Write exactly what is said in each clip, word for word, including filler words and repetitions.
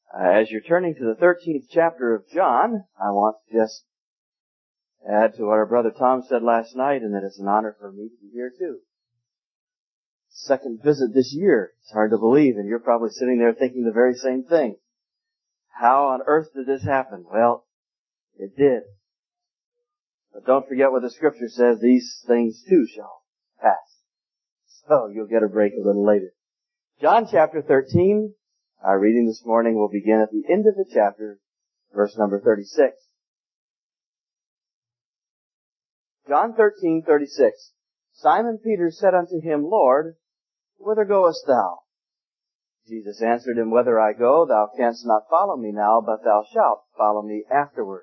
Uh, as you're turning to the thirteenth chapter of John, I want to just add to what our brother Tom said last night, and that it's an honor for me to be here too. Second visit this year. It's hard to believe, and you're probably sitting there thinking the very same thing. How on earth did this happen? Well, it did. But don't forget what the scripture says, these things too shall pass. So you'll get a break a little later. John chapter thirteen, our reading this morning will begin at the end of the chapter, verse number thirty-six. John thirteen, thirty-six. Simon Peter said unto him, Lord, whither goest thou? Jesus answered him, Whither I go, thou canst not follow me now, but thou shalt follow me afterwards.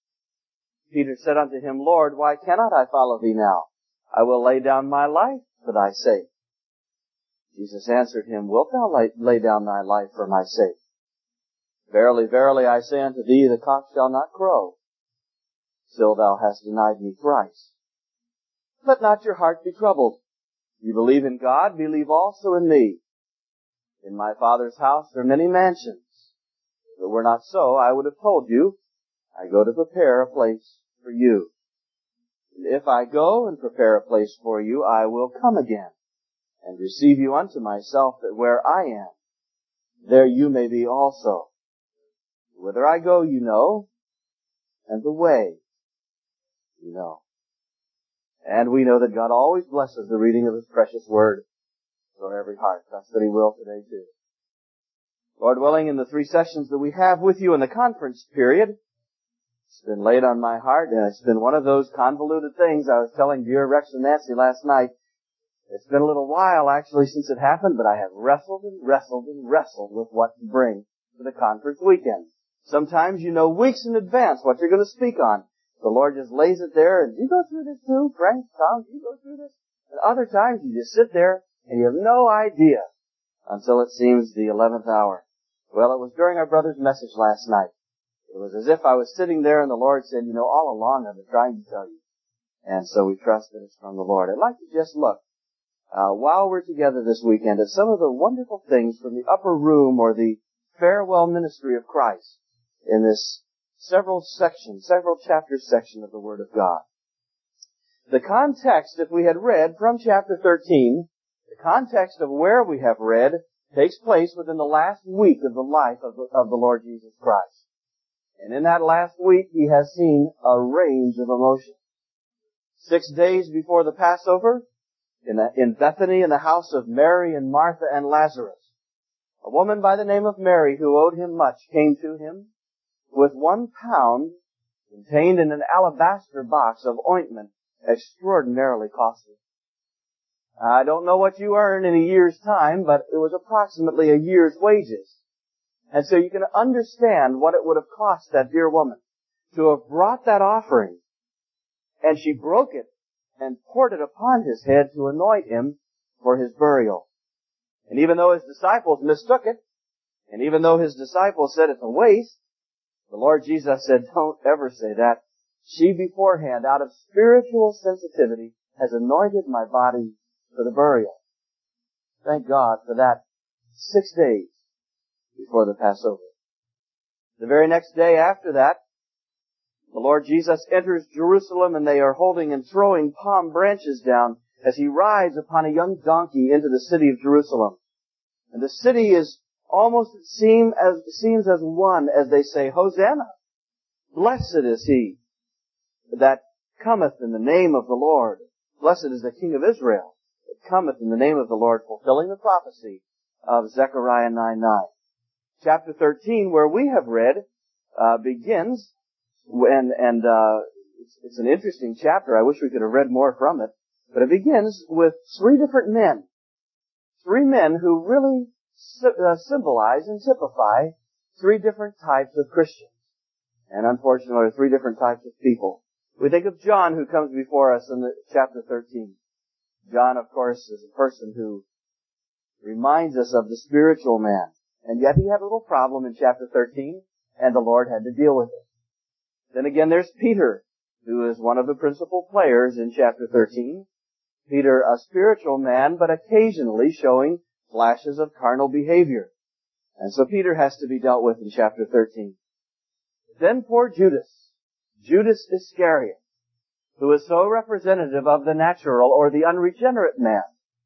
Peter said unto him, Lord, why cannot I follow thee now? I will lay down my life for thy sake. Jesus answered him, Wilt thou lay, lay down thy life for my sake? Verily, verily, I say unto thee, the cock shall not crow, till thou hast denied me thrice. Let not your heart be troubled. You believe in God, believe also in me. In my Father's house are many mansions. If it were not so, I would have told you, I go to prepare a place for you. And if I go and prepare a place for you, I will come again and receive you unto myself, that where I am, there you may be also. Whither I go, you know, and the way, you know. And we know that God always blesses the reading of His precious Word for every heart. Trust that He will today too. Lord willing, in the three sessions that we have with you in the conference period, it's been laid on my heart, and it's been one of those convoluted things. I was telling dear Rex and Nancy last night, it's been a little while actually since it happened, but I have wrestled and wrestled and wrestled with what to bring to the conference weekend. Sometimes you know weeks in advance what you're going to speak on. The Lord just lays it there, and you go through this too, Frank, Tom, you go through this. And other times you just sit there and you have no idea until it seems the eleventh hour. Well, it was during our brother's message last night. It was as if I was sitting there and the Lord said, you know, all along I've been trying to tell you. And so we trust that it's from the Lord. I'd like to just look, uh, while we're together this weekend, at some of the wonderful things from the upper room or the farewell ministry of Christ in this several sections, several chapter section of the Word of God. The context, if we had read from chapter thirteen, the context of where we have read takes place within the last week of the life of the, of the Lord Jesus Christ. And in that last week, He has seen a range of emotions. Six days before the Passover, in, the, in Bethany, in the house of Mary and Martha and Lazarus, a woman by the name of Mary, who owed Him much, came to Him with one pound contained in an alabaster box of ointment extraordinarily costly. I don't know what you earn in a year's time, but it was approximately a year's wages. And so you can understand what it would have cost that dear woman to have brought that offering. And she broke it and poured it upon His head to anoint Him for His burial. And even though His disciples mistook it, and even though His disciples said it's a waste, the Lord Jesus said, don't ever say that. She beforehand, out of spiritual sensitivity, has anointed my body for the burial. Thank God for that six days before the Passover. The very next day after that, the Lord Jesus enters Jerusalem, and they are holding and throwing palm branches down as He rides upon a young donkey into the city of Jerusalem. And the city is almost, it seem as, seems as one as they say, Hosanna! Blessed is He that cometh in the name of the Lord. Blessed is the King of Israel that cometh in the name of the Lord, fulfilling the prophecy of Zechariah nine nine. Chapter thirteen, where we have read, uh, begins, when, and uh, it's, it's an interesting chapter. I wish we could have read more from it. But it begins with three different men. Three men who really uh, symbolize and typify three different types of Christians. And unfortunately, three different types of people. We think of John, who comes before us in the chapter thirteen. John, of course, is a person who reminds us of the spiritual man. And yet he had a little problem in chapter thirteen, and the Lord had to deal with it. Then again, there's Peter, who is one of the principal players in chapter thirteen. Peter, a spiritual man, but occasionally showing flashes of carnal behavior. And so Peter has to be dealt with in chapter thirteen. Then poor Judas, Judas Iscariot, who is so representative of the natural or the unregenerate man.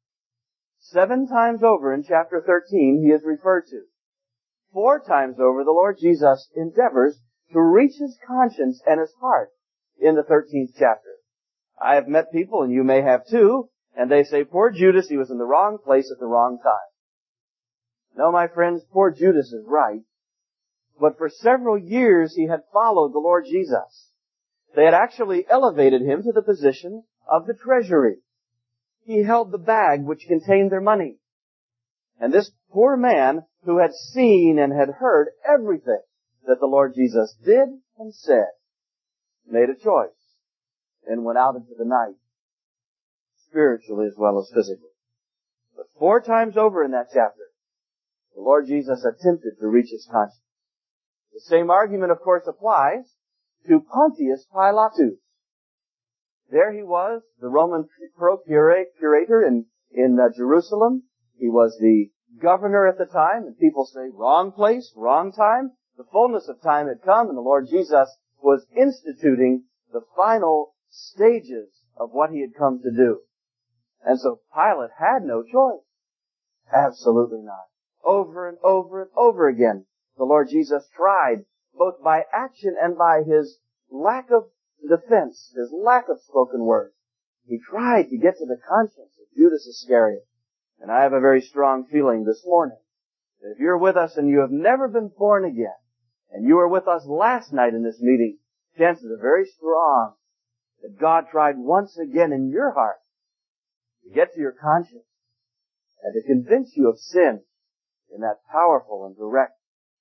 Seven times over in chapter thirteen he is referred to. Four times over the Lord Jesus endeavors to reach his conscience and his heart in the thirteenth chapter. I have met people, and you may have too, and they say, poor Judas, he was in the wrong place at the wrong time. No, my friends, poor Judas is right. But for several years he had followed the Lord Jesus. They had actually elevated him to the position of the treasury. He held the bag which contained their money. And this poor man, who had seen and had heard everything that the Lord Jesus did and said, made a choice and went out into the night, spiritually as well as physically. But four times over in that chapter, the Lord Jesus attempted to reach his conscience. The same argument, of course, applies to Pontius Pilatus. There he was, the Roman procurator in, in uh, Jerusalem. He was the governor at the time, and people say, wrong place, wrong time. The fullness of time had come, and the Lord Jesus was instituting the final stages of what he had come to do. And so Pilate had no choice. Absolutely not. Over and over and over again, the Lord Jesus tried, both by action and by his lack of defense, his lack of spoken word. He tried to get to the conscience of Judas Iscariot. And I have a very strong feeling this morning that if you're with us and you have never been born again, and you were with us last night in this meeting, chances are very strong that God tried once again in your heart to get to your conscience and to convince you of sin in that powerful and direct,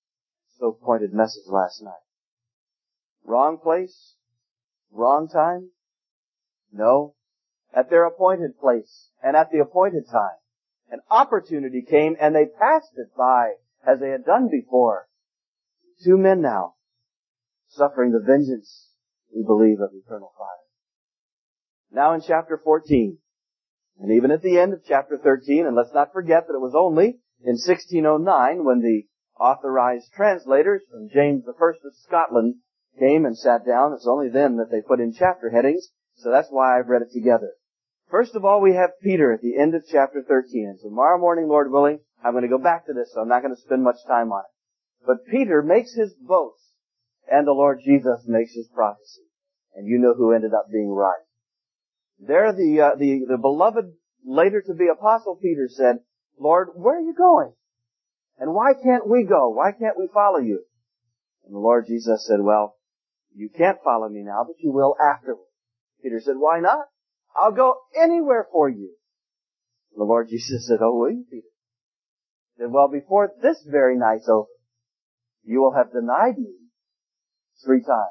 so pointed message last night. Wrong place? Wrong time? No. At their appointed place and at the appointed time, an opportunity came and they passed it by as they had done before. Two men now suffering the vengeance, we believe, of eternal fire. Now in chapter fourteen, and even at the end of chapter thirteen, and let's not forget that it was only in sixteen oh nine when the authorized translators from James the First of Scotland came and sat down. It's only then that they put in chapter headings, so that's why I've read it together. First of all, we have Peter at the end of chapter thirteen. And tomorrow morning, Lord willing, I'm going to go back to this, so I'm not going to spend much time on it. But Peter makes his boast, and the Lord Jesus makes his prophecy. And you know who ended up being right. There the, uh, the, the beloved, later to be apostle Peter said, Lord, where are you going? And why can't we go? Why can't we follow you? And the Lord Jesus said, well, you can't follow me now, but you will afterward. Peter said, why not? I'll go anywhere for you. And the Lord Jesus said, oh, will you, Peter? He said, well, before this very night's over, you will have denied me three times.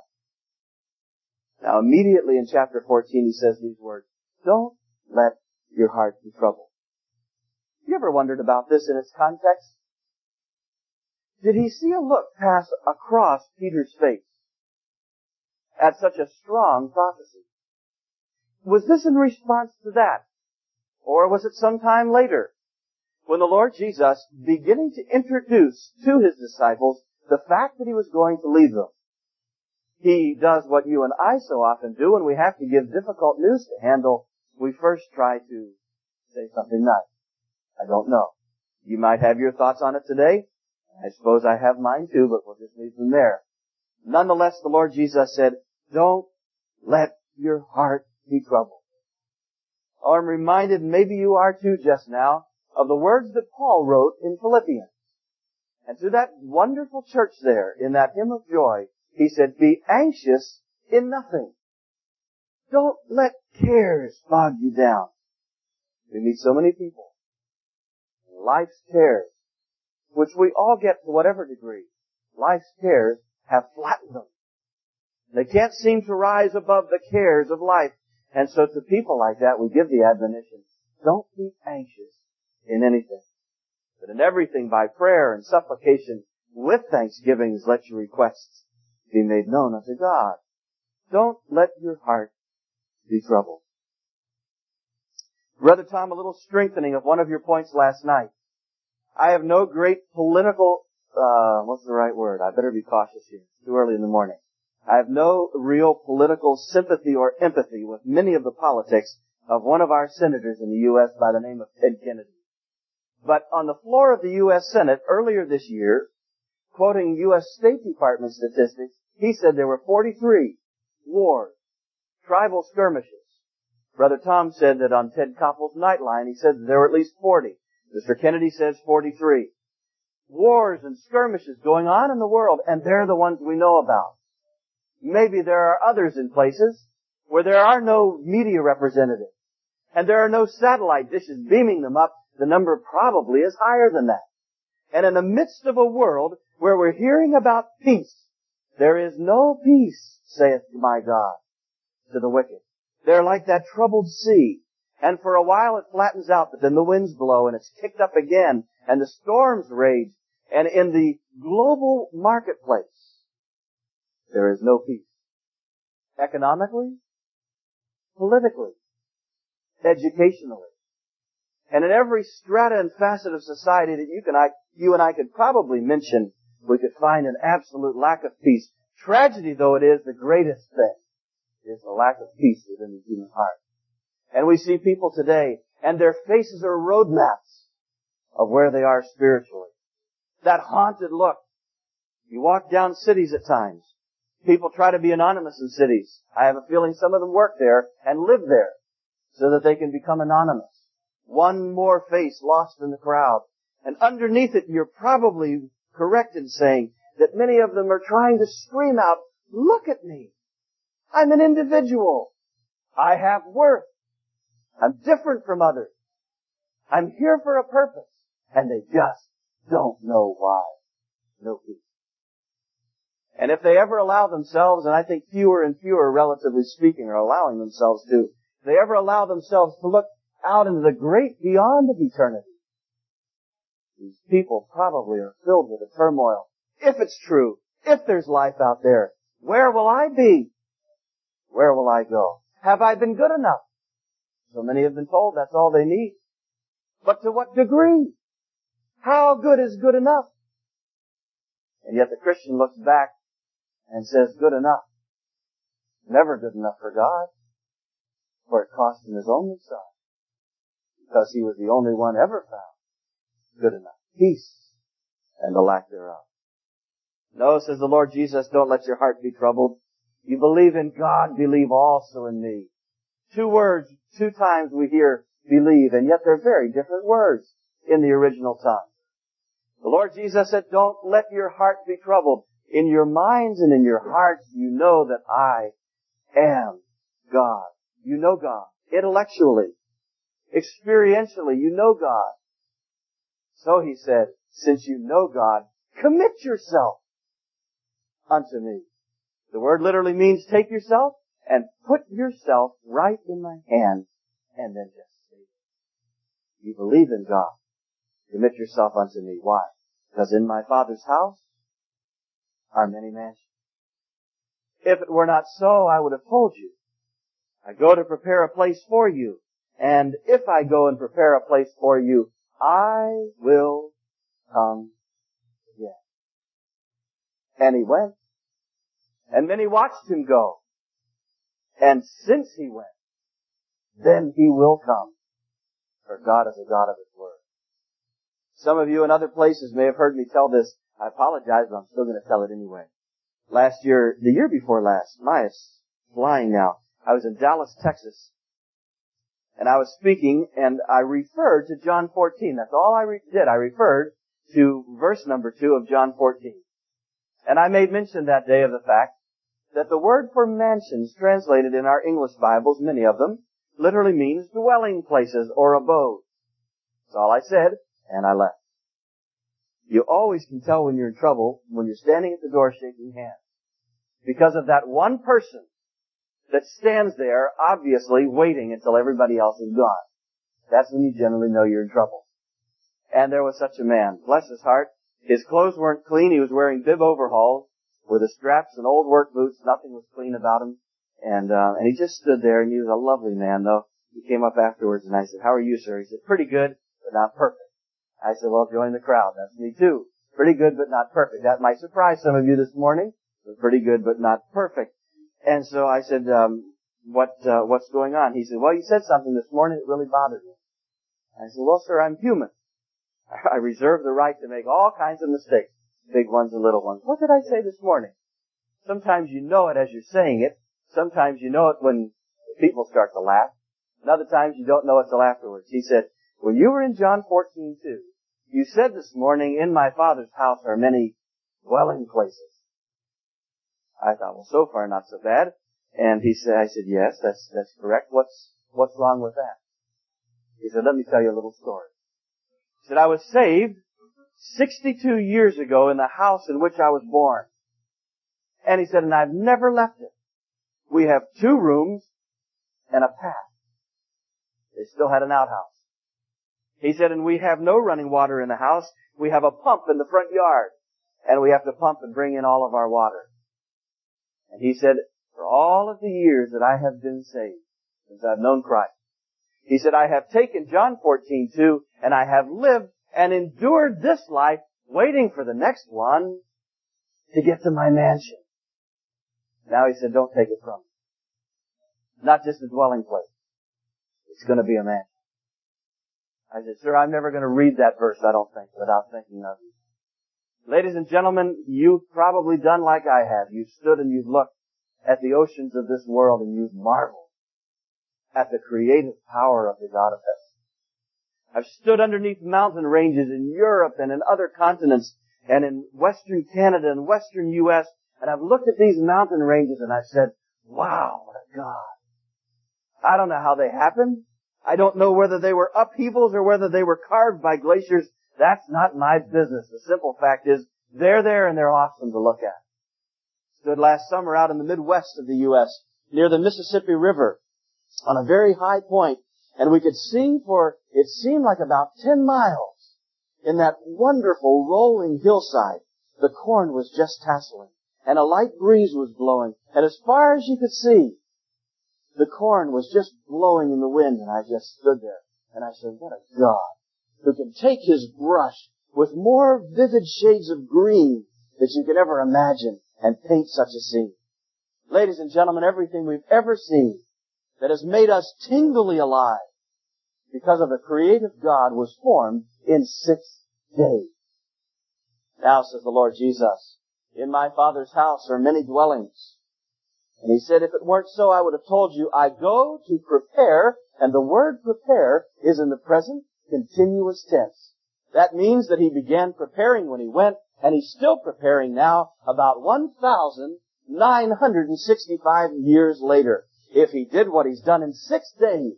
Now immediately in chapter fourteen he says these words, don't let your heart be troubled. You ever wondered about this in its context? Did he see a look pass across Peter's face at such a strong prophecy? Was this in response to that? Or was it sometime later when the Lord Jesus, beginning to introduce to his disciples the fact that he was going to leave them, he does what you and I so often do when we have to give difficult news to handle. We first try to say something nice. I don't know. You might have your thoughts on it today. I suppose I have mine too, but we'll just leave them there. Nonetheless, the Lord Jesus said, don't let your heart be troubled. Oh, I'm reminded, maybe you are too just now, of the words that Paul wrote in Philippians. And to that wonderful church there, in that hymn of joy, he said, be anxious in nothing. Don't let cares bog you down. We meet so many people. Life's cares, which we all get to whatever degree, life's cares have flattened them. They can't seem to rise above the cares of life. And so to people like that, we give the admonition, don't be anxious in anything, but in everything by prayer and supplication with thanksgivings let your requests be made known unto God. Don't let your heart be troubled. Brother Tom, a little strengthening of one of your points last night. I have no great political uh, what's the right word? I better be cautious here. It's too early in the morning. I have no real political sympathy or empathy with many of the politics of one of our senators in the U S by the name of Ted Kennedy. But on the floor of the U S Senate earlier this year, quoting U S State Department statistics, he said there were forty-three wars, tribal skirmishes. Brother Tom said that on Ted Koppel's Nightline, he said that there were at least forty. Mister Kennedy says forty-three. Wars and skirmishes going on in the world, and they're the ones we know about. Maybe there are others in places where there are no media representatives, and there are no satellite dishes beaming them up. The number probably is higher than that. And in the midst of a world where we're hearing about peace, there is no peace, saith my God, to the wicked. They're like that troubled sea. And for a while it flattens out, but then the winds blow and it's kicked up again, and the storms rage. And in the global marketplace, there is no peace. Economically, politically, educationally, and in every strata and facet of society that you can, I, you and I could probably mention, we could find an absolute lack of peace. Tragedy though it is, the greatest thing is the lack of peace within the human heart. And we see people today, and their faces are roadmaps of where they are spiritually. That haunted look. You walk down cities at times. People try to be anonymous in cities. I have a feeling some of them work there and live there so that they can become anonymous. One more face lost in the crowd. And underneath it, you're probably correct in saying that many of them are trying to scream out, look at me. I'm an individual. I have worth. I'm different from others. I'm here for a purpose. And they just don't know why. No peace. And if they ever allow themselves, and I think fewer and fewer, relatively speaking, are allowing themselves to, if they ever allow themselves to look out into the great beyond of eternity, these people probably are filled with a turmoil. If it's true, if there's life out there, where will I be? Where will I go? Have I been good enough? So many have been told that's all they need. But to what degree? How good is good enough? And yet the Christian looks back and says, good enough. Never good enough for God. For it cost him his only son. Because he was the only one ever found good enough. Peace and the lack thereof. No, says the Lord Jesus, don't let your heart be troubled. You believe in God, believe also in me. Two words, two times we hear believe, and yet they're very different words in the original tongue. The Lord Jesus said, don't let your heart be troubled. In your minds and in your hearts, you know that I am God. You know God. Intellectually, experientially, you know God. So he said, since you know God, commit yourself unto me. The word literally means take yourself and put yourself right in my hands and then just say it. You believe in God. Commit yourself unto me. Why? Because in my Father's house are many mansions. If it were not so, I would have told you. I go to prepare a place for you. And if I go and prepare a place for you, I will come again. And he went. And many watched him go. And since he went, then he will come. For God is a God of his word. Some of you in other places may have heard me tell this. I apologize, but I'm still going to tell it anyway. Last year, the year before last, my flying now, I was in Dallas, Texas. And I was speaking, and I referred to John fourteen. That's all I re- did. I referred to verse number two of John fourteen. And I made mention that day of the fact that the word for mansions translated in our English Bibles, many of them, literally means dwelling places or abode. That's all I said, and I left. You always can tell when you're in trouble when you're standing at the door shaking hands. Because of that one person that stands there, obviously waiting until everybody else is gone. That's when you generally know you're in trouble. And there was such a man. Bless his heart. His clothes weren't clean. He was wearing bib overalls with the straps and old work boots. Nothing was clean about him. And, uh, and he just stood there, and he was a lovely man, though. He came up afterwards, and I said, how are you, sir? He said, pretty good, but not perfect. I said, well, join the crowd. That's me too. Pretty good, but not perfect. That might surprise some of you this morning. But pretty good, but not perfect. And so I said, um, what, uh, what's going on? He said, well, you said something this morning that really bothered me. I said, well, sir, I'm human. I reserve the right to make all kinds of mistakes. Big ones and little ones. What did I say this morning? Sometimes you know it as you're saying it. Sometimes you know it when people start to laugh. And other times you don't know it till afterwards. He said, when you were in John fourteen two, you said this morning, in my Father's house are many dwelling places. I thought, well, so far not so bad. And he said, I said, yes, that's, that's correct. What's, what's wrong with that? He said, let me tell you a little story. He said, I was saved sixty-two years ago in the house in which I was born. And he said, and I've never left it. We have two rooms and a path. They still had an outhouse. He said, and we have no running water in the house. We have a pump in the front yard. And we have to pump and bring in all of our water. And he said, for all of the years that I have been saved, since I've known Christ, he said, I have taken John fourteen two, and I have lived and endured this life, waiting for the next one to get to my mansion. Now he said, don't take it from me. Not just a dwelling place. It's going to be a mansion. I said, sir, I'm never going to read that verse, I don't think, without thinking of you. Ladies and gentlemen, you've probably done like I have. You've stood and you've looked at the oceans of this world and you've marveled at the creative power of the God of heaven. I've stood underneath mountain ranges in Europe and in other continents and in Western Canada and Western U S, and I've looked at these mountain ranges and I've said, wow, what a God. I don't know how they happened. I don't know whether they were upheavals or whether they were carved by glaciers. That's not my business. The simple fact is, they're there and they're awesome to look at. Stood last summer out in the Midwest of the U S, near the Mississippi River, on a very high point, and we could see for, it seemed like about ten miles, in that wonderful rolling hillside. The corn was just tasseling, and a light breeze was blowing, and as far as you could see, the corn was just blowing in the wind, and I just stood there, and I said, what a God who can take his brush with more vivid shades of green that you could ever imagine and paint such a scene. Ladies and gentlemen, everything we've ever seen that has made us tingly alive because of a creative God was formed in six days. Now, says the Lord Jesus, in my Father's house are many dwellings. And he said, if it weren't so, I would have told you, I go to prepare, and the word prepare is in the present continuous tense. That means that he began preparing when he went, and he's still preparing now, about one thousand nine hundred sixty-five years later. If he did what he's done in six days,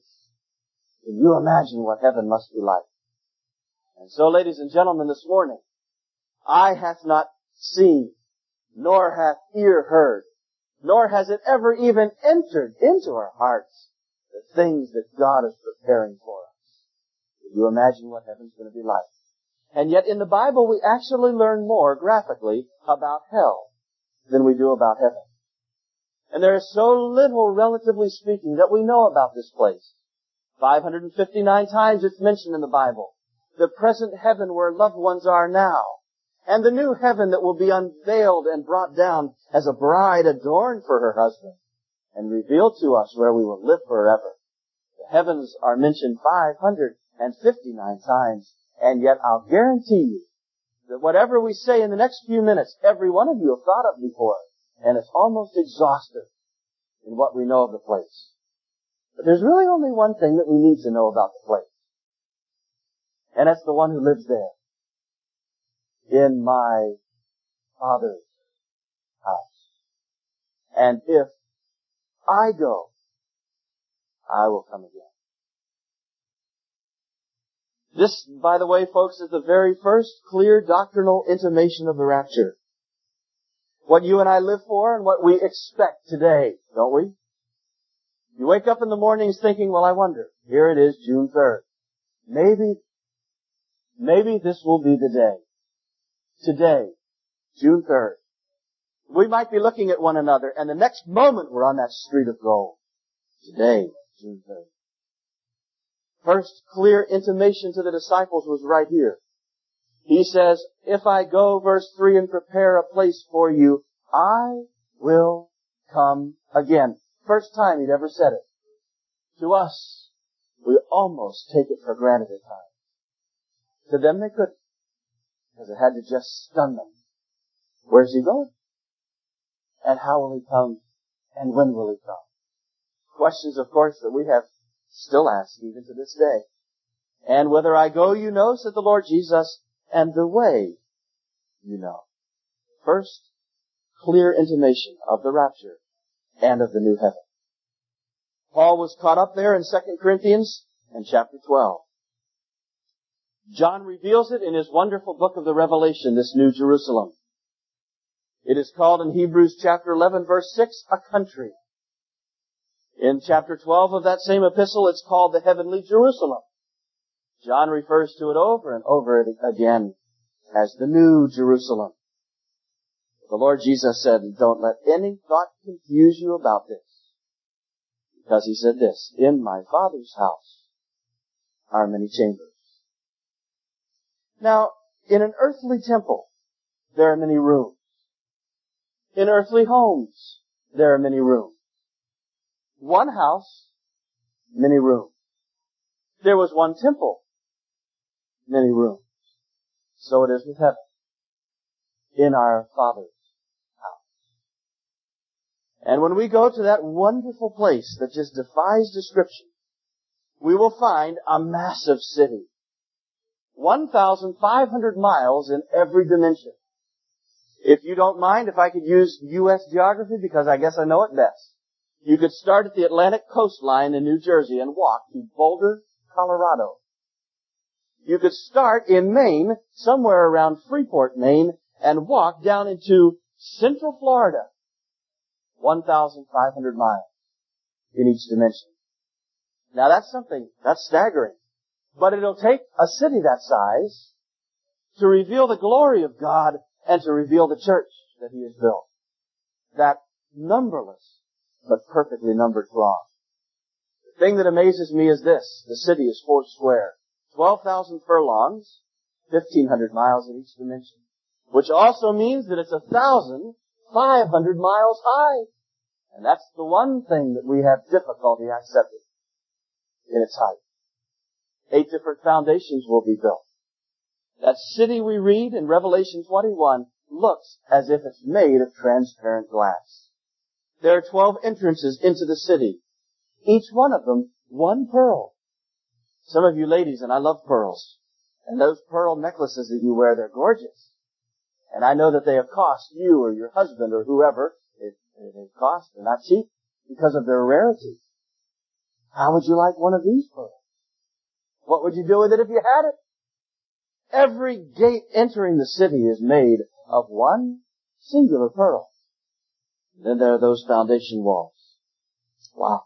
can you imagine what heaven must be like? And so, ladies and gentlemen, this morning, eye hath not seen, nor hath ear heard, nor has it ever even entered into our hearts the things that God is preparing for us. Can you imagine what heaven's going to be like? And yet in the Bible we actually learn more graphically about hell than we do about heaven. And there is so little, relatively speaking, that we know about this place. five hundred fifty-nine times it's mentioned in the Bible. The present heaven where loved ones are now. And the new heaven that will be unveiled and brought down as a bride adorned for her husband and revealed to us where we will live forever. The heavens are mentioned five hundred fifty-nine times, and yet I'll guarantee you that whatever we say in the next few minutes, every one of you have thought of before, and it's almost exhaustive in what we know of the place. But there's really only one thing that we need to know about the place, and that's the one who lives there. In my Father's house. And if I go, I will come again. This, by the way, folks, is the very first clear doctrinal intimation of the rapture. What you and I live for and what we expect today, don't we? You wake up in the mornings thinking, well, I wonder, here it is, June third. Maybe, maybe this will be the day. Today, June third. We might be looking at one another, and the next moment we're on that street of gold. Today, June third. First clear intimation to the disciples was right here. He says, if I go, verse three, and prepare a place for you, I will come again. First time he'd ever said it. To us, we almost take it for granted at times. To them they couldn't, because it had to just stun them. Where's he going? And how will he come? And when will he come? Questions, of course, that we have still asked even to this day. And whither I go, you know, said the Lord Jesus, and the way, you know. First, clear intimation of the rapture and of the new heaven. Paul was caught up there in Second Corinthians and chapter twelve. John reveals it in his wonderful book of the Revelation, this New Jerusalem. It is called in Hebrews chapter eleven, verse six, a country. In chapter twelve of that same epistle, it's called the heavenly Jerusalem. John refers to it over and over again as the New Jerusalem. The Lord Jesus said, don't let any thought confuse you about this. Because he said this, in my Father's house are many chambers. Now, in an earthly temple, there are many rooms. In earthly homes, there are many rooms. One house, many rooms. There was one temple, many rooms. So it is with heaven, in our Father's house. And when we go to that wonderful place that just defies description, we will find a massive city. one thousand five hundred miles in every dimension. If you don't mind, if I could use U S geography, because I guess I know it best. You could start at the Atlantic coastline in New Jersey and walk to Boulder, Colorado. You could start in Maine, somewhere around Freeport, Maine, and walk down into Central Florida. one thousand five hundred miles in each dimension. Now that's something, that's staggering. But it'll take a city that size to reveal the glory of God and to reveal the church that He has built. That numberless, but perfectly numbered throng. The thing that amazes me is this. The city is four square. twelve thousand furlongs, fifteen hundred miles in each dimension. Which also means that it's one thousand five hundred miles high. And that's the one thing that we have difficulty accepting in its height. Eight different foundations will be built. That city we read in Revelation twenty-one looks as if it's made of transparent glass. There are twelve entrances into the city. Each one of them, one pearl. Some of you ladies, and I love pearls, and those pearl necklaces that you wear, they're gorgeous. And I know that they have cost you or your husband or whoever, it, they've cost, they're not cheap, because of their rarity. How would you like one of these pearls? What would you do with it if you had it? Every gate entering the city is made of one singular pearl. Then there are those foundation walls. Wow.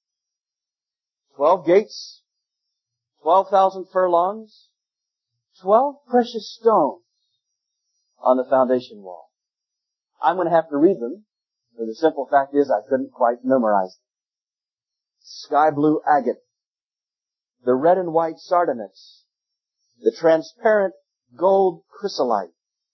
Twelve gates, twelve thousand furlongs, twelve precious stones on the foundation wall. I'm going to have to read them, for the simple fact is I couldn't quite memorize them. Sky blue agate, the red and white sardonyx, the transparent gold chrysolite,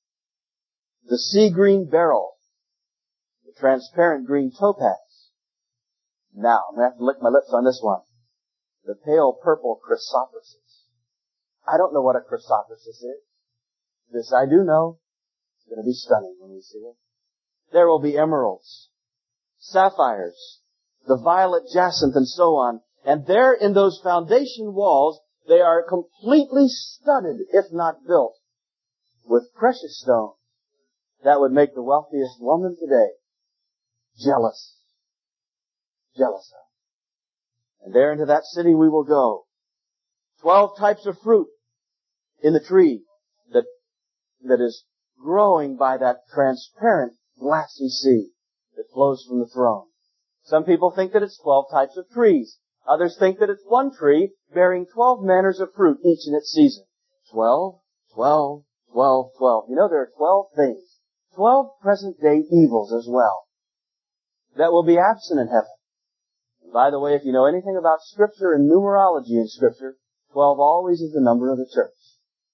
the sea green beryl, the transparent green topaz. Now, I'm going to have to lick my lips on this one. The pale purple chrysoprasus. I don't know what a chrysoprasus is. This I do know. It's going to be stunning when we see it. There will be emeralds, sapphires, the violet jacinth, and so on. And there in those foundation walls, they are completely studded, if not built, with precious stones that would make the wealthiest woman today jealous. Jealous of. And there into that city we will go. Twelve types of fruit in the tree that, that is growing by that transparent, glassy sea that flows from the throne. Some people think that it's twelve types of trees. Others think that it's one tree bearing twelve manners of fruit, each in its season. Twelve, twelve, twelve, twelve. You know, there are twelve things. Twelve present-day evils as well that will be absent in heaven. And by the way, if you know anything about Scripture and numerology in Scripture, twelve always is the number of the church.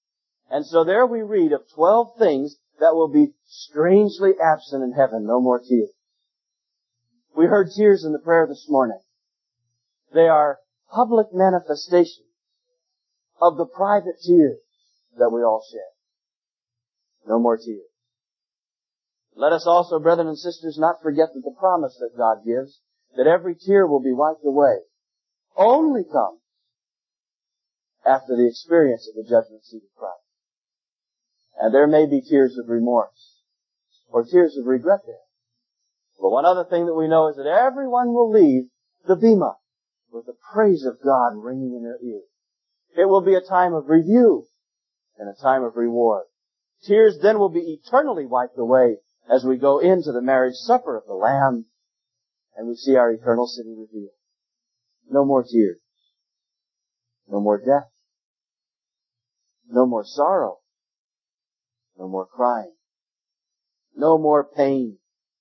And so there we read of twelve things that will be strangely absent in heaven. No more tears. We heard tears in the prayer this morning. They are public manifestations of the private tears that we all shed. No more tears. Let us also, brethren and sisters, not forget that the promise that God gives, that every tear will be wiped away, only comes after the experience of the judgment seat of Christ. And there may be tears of remorse or tears of regret there. But one other thing that we know is that everyone will leave the bema with the praise of God ringing in their ears. It will be a time of review and a time of reward. Tears then will be eternally wiped away as we go into the marriage supper of the Lamb and we see our eternal city revealed. No more tears. No more death. No more sorrow. No more crying. No more pain.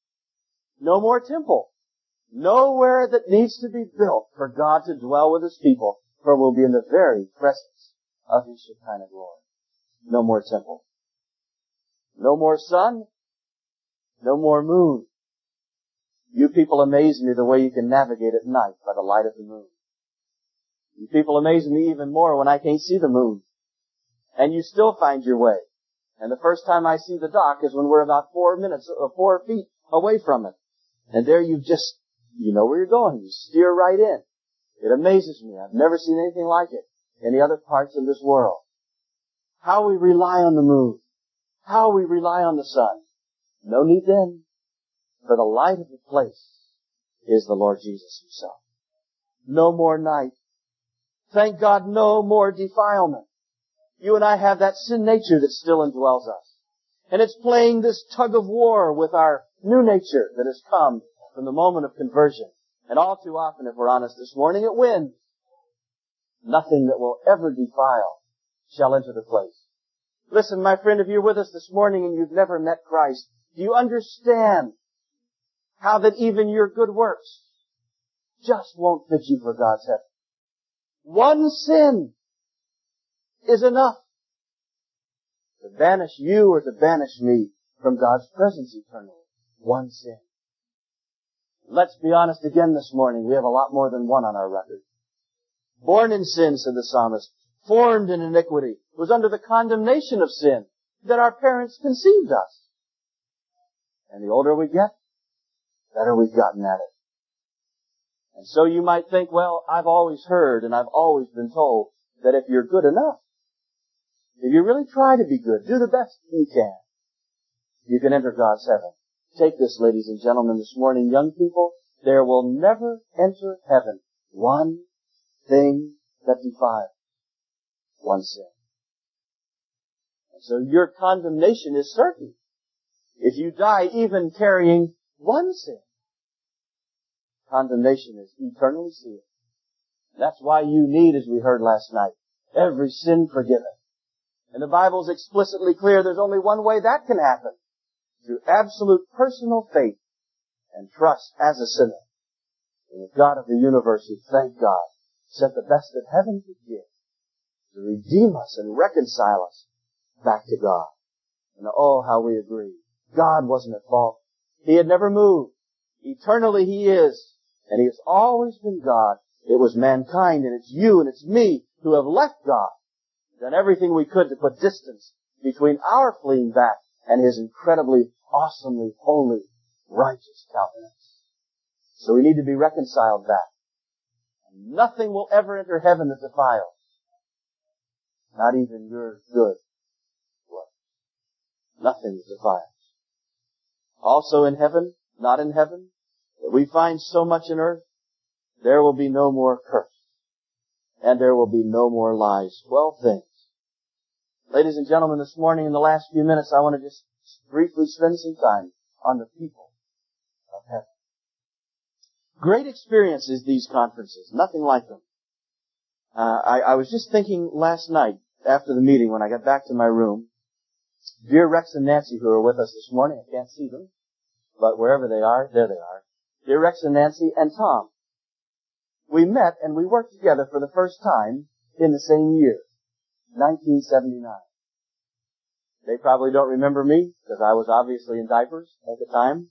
No more temple. Nowhere that needs to be built for God to dwell with His people, for we'll be in the very presence of His Shekinah glory. No more temple. No more sun. No more moon. You people amaze me the way you can navigate at night by the light of the moon. You people amaze me even more when I can't see the moon. And you still find your way. And the first time I see the dock is when we're about four minutes, or four feet away from it. And there you just, you know where you're going. You steer right in. It amazes me. I've never seen anything like it in the other parts of this world. How we rely on the moon. How we rely on the sun. No need then, for the light of the place is the Lord Jesus Himself. No more night. Thank God, no more defilement. You and I have that sin nature that still indwells us. And it's playing this tug of war with our new nature that has come from the moment of conversion. And all too often, if we're honest this morning, it wins. Nothing that will ever defile shall enter the place. Listen, my friend, if you're with us this morning and you've never met Christ, do you understand how that even your good works just won't fit you for God's heaven? One sin is enough to banish you or to banish me from God's presence eternally. One sin. Let's be honest again this morning. We have a lot more than one on our record. Born in sin, said the psalmist, formed in iniquity, was under the condemnation of sin, that our parents conceived us. And the older we get, the better we've gotten at it. And so you might think, well, I've always heard and I've always been told that if you're good enough, if you really try to be good, do the best you can, you can enter God's heaven. Take this, ladies and gentlemen, this morning, young people, there will never enter heaven one thing that defiles. One sin. And so your condemnation is certain. If you die even carrying one sin, condemnation is eternally sealed. That's why you need, as we heard last night, every sin forgiven. And the Bible's explicitly clear there's only one way that can happen. Through absolute personal faith and trust as a sinner in the God of the universe who, thank God, sent the best that heaven could give to redeem us and reconcile us back to God. And oh, how we agree. God wasn't at fault. He had never moved. Eternally He is. And He has always been God. It was mankind, and it's you and it's me who have left God. Done everything we could to put distance between our fleeing back and His incredibly, awesomely, holy, righteous countenance. So we need to be reconciled back. And nothing will ever enter heaven that defiles. Not even your good works. Nothing that defiles. Also in heaven, not in heaven, that we find so much in earth, there will be no more curse. And there will be no more lies. Twelve things. Ladies and gentlemen, this morning in the last few minutes, I want to just briefly spend some time on the people of heaven. Great experiences, these conferences. Nothing like them. Uh, I, I was just thinking last night, after the meeting, when I got back to my room, dear Rex and Nancy, who are with us this morning, I can't see them, but wherever they are, there they are. Dear Rex and Nancy and Tom. We met and we worked together for the first time in the same year, nineteen seventy-nine. They probably don't remember me because I was obviously in diapers at the time.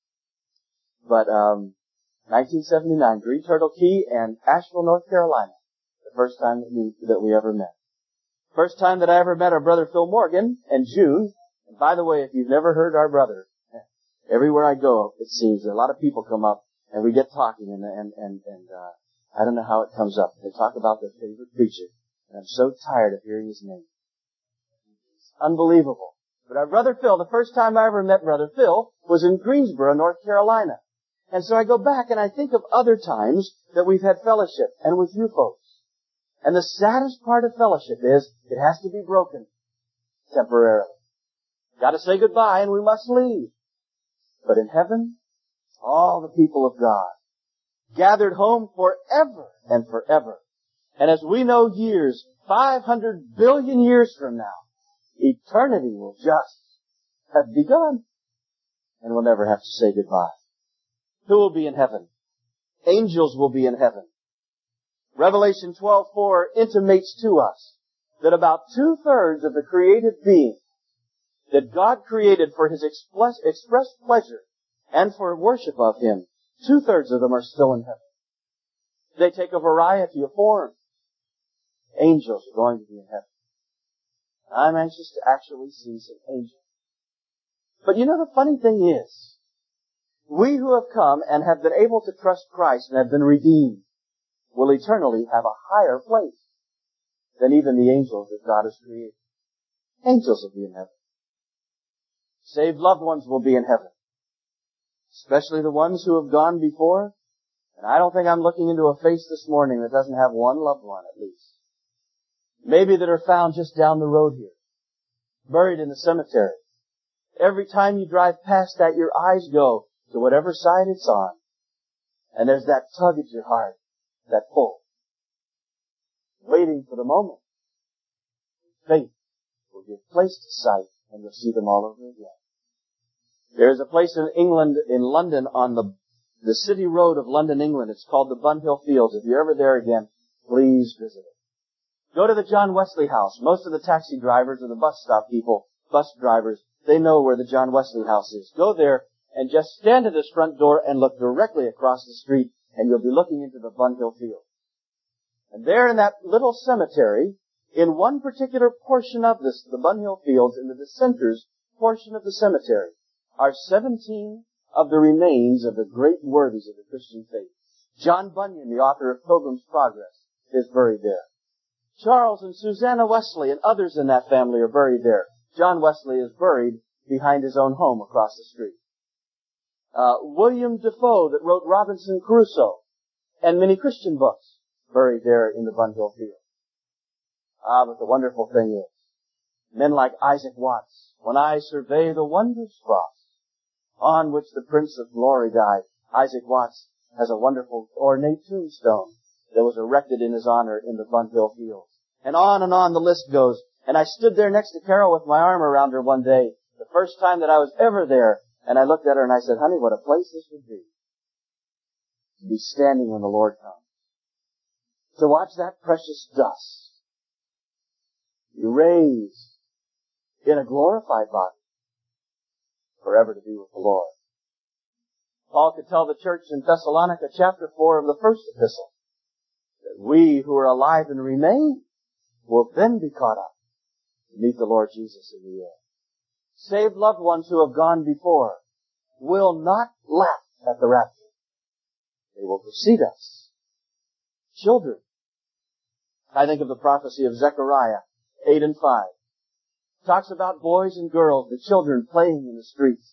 But um nineteen seventy-nine, Green Turtle Key and Asheville, North Carolina. The first time that we, that we ever met. First time that I ever met our brother Phil Morgan and June. And by the way, if you've never heard our brother, everywhere I go, it seems a lot of people come up and we get talking and and and, and uh I don't know how it comes up. They talk about their favorite preacher. And I'm so tired of hearing his name. It's unbelievable. But our brother Phil, the first time I ever met brother Phil was in Greensboro, North Carolina. And so I go back and I think of other times that we've had fellowship and with you folks. And the saddest part of fellowship is it has to be broken temporarily. Got to say goodbye and we must leave. But in heaven, all the people of God gathered home forever and forever. And as we know years, five hundred billion years from now, eternity will just have begun. And we'll never have to say goodbye. Who will be in heaven? Angels will be in heaven. Revelation twelve four intimates to us that about two-thirds of the created beings that God created for His express, express pleasure and for worship of Him, two-thirds of them are still in heaven. They take a variety of forms. Angels are going to be in heaven. I'm anxious to actually see some angels. But you know, the funny thing is, we who have come and have been able to trust Christ and have been redeemed will eternally have a higher place than even the angels that God has created. Angels will be in heaven. Saved loved ones will be in heaven. Especially the ones who have gone before. And I don't think I'm looking into a face this morning that doesn't have one loved one at least. Maybe that are found just down the road here. Buried in the cemetery. Every time you drive past that, your eyes go to whatever side it's on. And there's that tug at your heart, that pull. Waiting for the moment. Faith will give place to sight and you'll see them all over again. There's a place in England, in London, on the, the city road of London, England. It's called the Bunhill Fields. If you're ever there again, please visit it. Go to the John Wesley House. Most of the taxi drivers or the bus stop people, bus drivers, they know where the John Wesley House is. Go there and just stand at this front door and look directly across the street and you'll be looking into the Bunhill Fields. And there in that little cemetery, in one particular portion of this, the Bunhill Fields, in the dissenters portion of the cemetery, are seventeen of the remains of the great worthies of the Christian faith. John Bunyan, the author of Pilgrim's Progress, is buried there. Charles and Susanna Wesley and others in that family are buried there. John Wesley is buried behind his own home across the street. Uh, William Defoe, that wrote Robinson Crusoe and many Christian books, buried there in the Bunhill Field. Ah, but the wonderful thing is, men like Isaac Watts, when I survey the wondrous cross on which the Prince of Glory died, Isaac Watts has a wonderful ornate tombstone that was erected in his honor in the Bunhill Fields. And on and on the list goes. And I stood there next to Carol with my arm around her one day, the first time that I was ever there, and I looked at her and I said, honey, what a place this would be. To be standing when the Lord comes. To watch that precious dust be raised in a glorified body forever to be with the Lord. Paul could tell the church in Thessalonica chapter four of the first epistle that we who are alive and remain will then be caught up to meet the Lord Jesus in the air. Saved loved ones who have gone before will not laugh at the rapture. They will precede us. Children. I think of the prophecy of Zechariah eight and five. Talks about boys and girls, the children playing in the streets.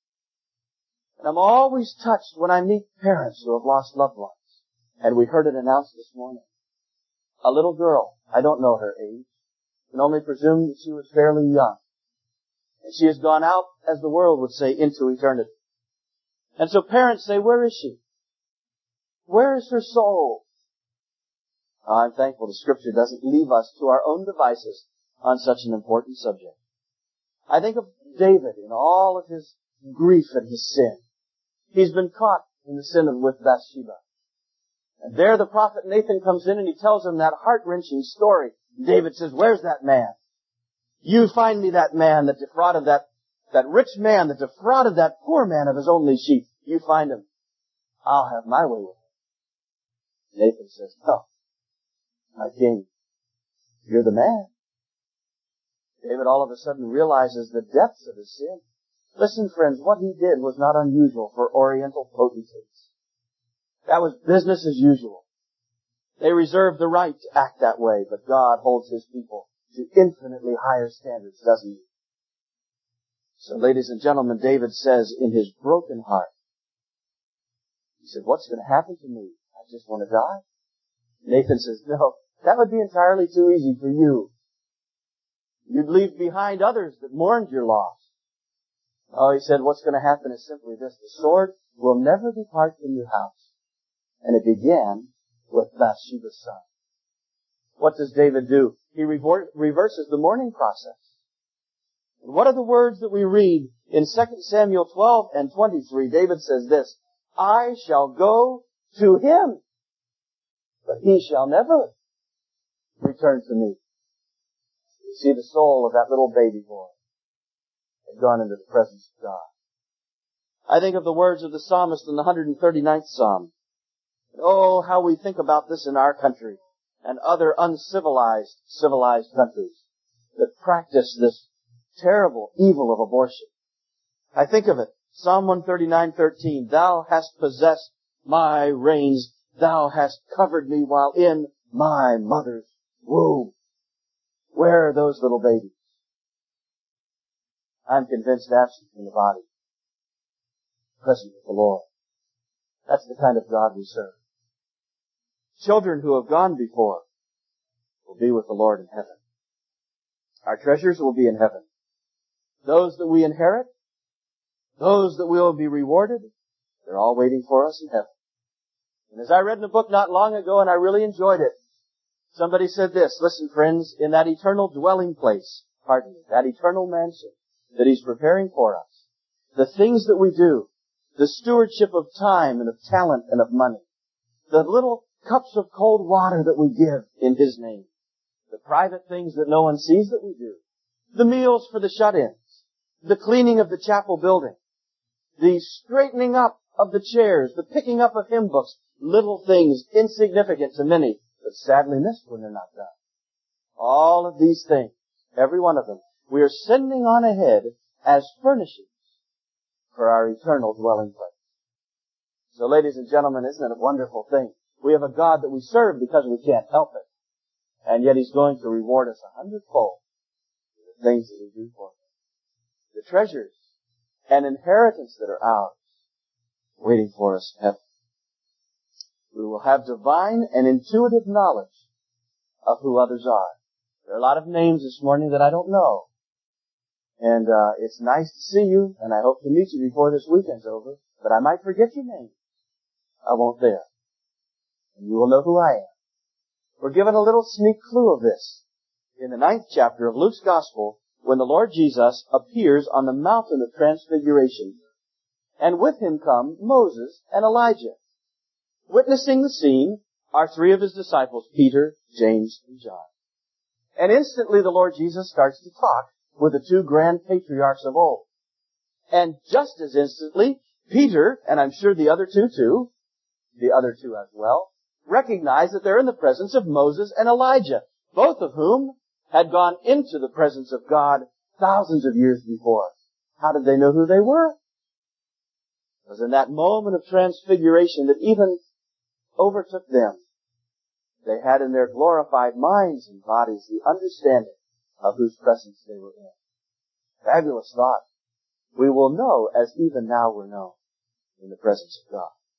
And I'm always touched when I meet parents who have lost loved ones. And we heard it announced this morning. A little girl, I don't know her age, can only presume that she was fairly young. And she has gone out, as the world would say, into eternity. And so parents say, where is she? Where is her soul? Oh, I'm thankful the Scripture doesn't leave us to our own devices on such an important subject. I think of David in all of his grief and his sin. He's been caught in the sin of with Bathsheba. And there the prophet Nathan comes in and he tells him that heart-wrenching story. David says, where's that man? You find me that man that defrauded that, that rich man that defrauded that poor man of his only sheep. You find him. I'll have my way with him. Nathan says, no, my king, you're the man. David all of a sudden realizes the depths of his sin. Listen, friends, what he did was not unusual for Oriental potentates. That was business as usual. They reserved the right to act that way, but God holds His people to infinitely higher standards, doesn't He? So, ladies and gentlemen, David says in his broken heart, he said, what's going to happen to me? I just want to die. Nathan says, no, that would be entirely too easy for you. You'd leave behind others that mourned your loss. Oh, he said, what's going to happen is simply this. The sword will never depart from your house. And it began with Bathsheba's son. What does David do? He revor- reverses the mourning process. And what are the words that we read in Second Samuel twelve and twenty-three? David says this, I shall go to him, but he shall never return to me. You see, the soul of that little baby boy had gone into the presence of God. I think of the words of the psalmist in the one hundred thirty-ninth Psalm. Oh, how we think about this in our country and other uncivilized, civilized countries that practice this terrible evil of abortion. I think of it. Psalm one thirty-nine thirteen. Thou hast possessed my reins. Thou hast covered me while in my mother's womb. Where are those little babies? I'm convinced absent from the body, present with the Lord. That's the kind of God we serve. Children who have gone before will be with the Lord in heaven. Our treasures will be in heaven. Those that we inherit, those that will be rewarded, they're all waiting for us in heaven. And as I read in a book not long ago, and I really enjoyed it, somebody said this, listen friends, in that eternal dwelling place, pardon me, that eternal mansion that He's preparing for us, the things that we do, the stewardship of time and of talent and of money, the little cups of cold water that we give in His name, the private things that no one sees that we do, the meals for the shut-ins, the cleaning of the chapel building, the straightening up of the chairs, the picking up of hymn books, little things insignificant to many, but sadly missed when they're not done. All of these things, every one of them, we are sending on ahead as furnishings for our eternal dwelling place. So ladies and gentlemen, isn't it a wonderful thing? We have a God that we serve because we can't help it. And yet He's going to reward us a hundredfold for the things that we do for Him. The treasures and inheritance that are ours, waiting for us in heaven. We will have divine and intuitive knowledge of who others are. There are a lot of names this morning that I don't know. And uh it's nice to see you, and I hope to meet you before this weekend's over, but I might forget your name. I won't dare. And you will know who I am. We're given a little sneak clue of this in the ninth chapter of Luke's Gospel when the Lord Jesus appears on the mountain of transfiguration. And with Him come Moses and Elijah. Witnessing the scene are three of His disciples, Peter, James, and John. And instantly the Lord Jesus starts to talk with the two grand patriarchs of old. And just as instantly, Peter, and I'm sure the other two too, the other two as well, recognize that they're in the presence of Moses and Elijah, both of whom had gone into the presence of God thousands of years before. How did they know who they were? It was in that moment of transfiguration that even overtook them. They had in their glorified minds and bodies the understanding of whose presence they were in. Fabulous thought. We will know as even now we're known in the presence of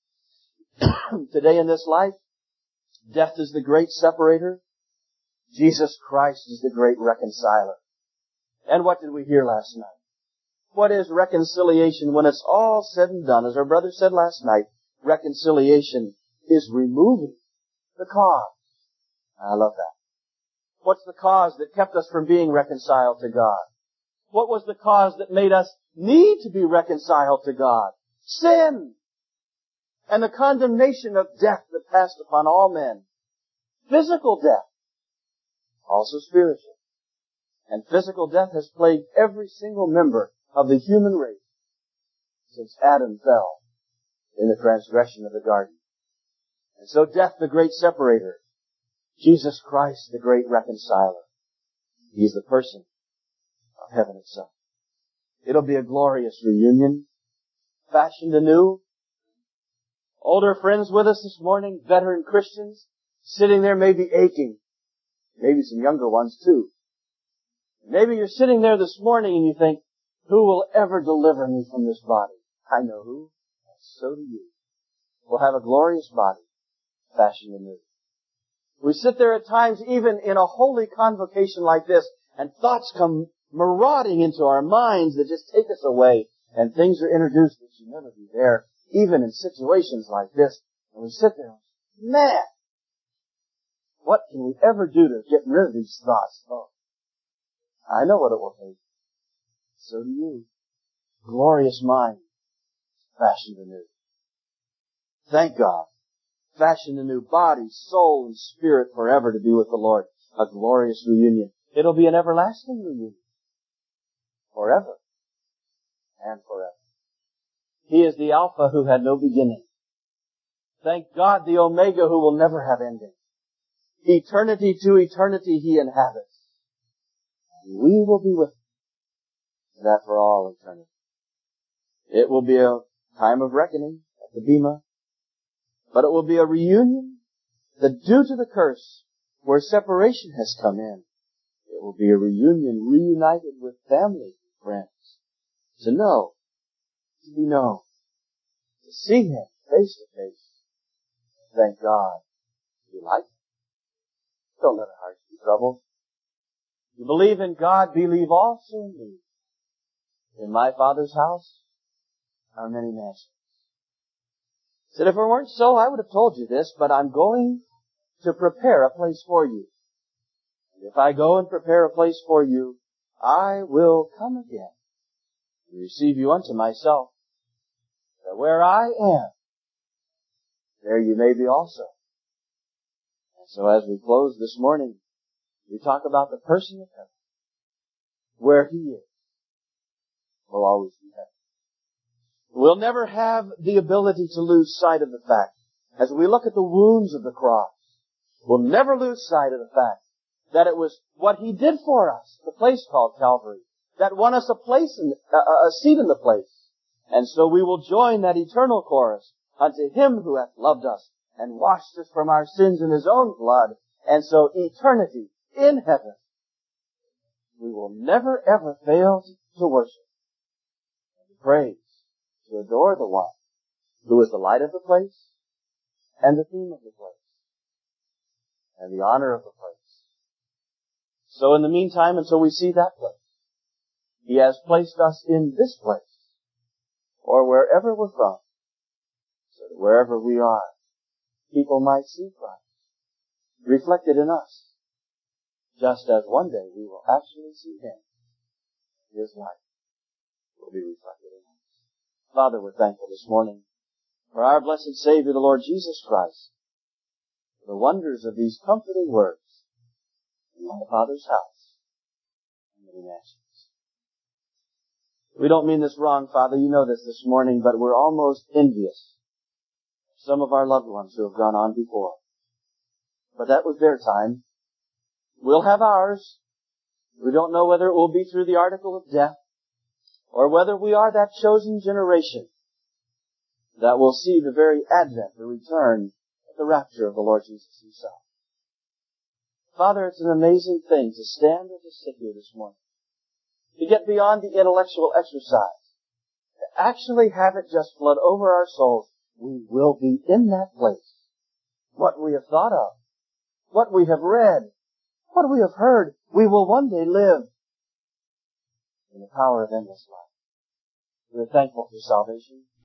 God. Today in this life, death is the great separator. Jesus Christ is the great reconciler. And what did we hear last night? What is reconciliation when it's all said and done? As our brother said last night, reconciliation is removing the cause. I love that. What's the cause that kept us from being reconciled to God? What was the cause that made us need to be reconciled to God? Sin! And the condemnation of death that passed upon all men. Physical death. Also spiritual. And physical death has plagued every single member of the human race since Adam fell in the transgression of the garden. And so death, the great separator, Jesus Christ, the great reconciler. He's the person of heaven itself. It'll be a glorious reunion, fashioned anew. Older friends with us this morning, veteran Christians, sitting there maybe aching. Maybe some younger ones too. Maybe you're sitting there this morning and you think, who will ever deliver me from this body? I know who. And so do you. We'll have a glorious body, fashioned anew. We sit there at times, even in a holy convocation like this, and thoughts come marauding into our minds that just take us away, and things are introduced that should never be there, even in situations like this. And we sit there and say, man, what can we ever do to get rid of these thoughts? Oh, I know what it will take. So do you. Glorious mind, fashioned anew. Thank God. Fashioned anew, body, soul, and spirit forever to be with the Lord. A glorious reunion. It'll be an everlasting reunion. Forever. And forever. He is the Alpha who had no beginning. Thank God, the Omega who will never have ending. Eternity to eternity He inhabits. And we will be with Him. That for all eternity. It will be a time of reckoning at the Bema. But it will be a reunion that, due to the curse, where separation has come in, it will be a reunion reunited with family, friends. To know, to be known, to see Him face to face. Thank God. You like Him? Don't let our hearts be troubled. You believe in God, believe also in me. In my Father's house are many mansions. He said, if it weren't so, I would have told you this, but I'm going to prepare a place for you. And if I go and prepare a place for you, I will come again and receive you unto myself, that where I am, there you may be also. And so as we close this morning, we talk about the person of heaven. Where He is will always be heaven. We'll never have the ability to lose sight of the fact, as we look at the wounds of the cross, we'll never lose sight of the fact that it was what He did for us, the place called Calvary, that won us a place, in, a, a seat in the place. And so we will join that eternal chorus, unto Him who hath loved us and washed us from our sins in His own blood. And so eternity in heaven, we will never ever fail to worship and to praise, to adore the One who is the light of the place and the theme of the place and the honor of the place. So in the meantime, until we see that place, He has placed us in this place, or wherever we're from, so that wherever we are, people might see Christ reflected in us, just as one day we will actually see Him. His light will be reflected in us. Father, we're thankful this morning for our blessed Savior, the Lord Jesus Christ, for the wonders of these comforting words in my Father's house and many mansions. We don't mean this wrong, Father. You know this this morning, but we're almost envious of some of our loved ones who have gone on before. But that was their time. We'll have ours. We don't know whether it will be through the article of death or whether we are that chosen generation that will see the very advent, the return, the rapture of the Lord Jesus Himself. Father, it's an amazing thing to stand and to sit here this morning, to get beyond the intellectual exercise, to actually have it just flood over our souls. We will be in that place. What we have thought of, what we have read, what we have heard, we will one day live in the power of endless life. We're thankful for salvation.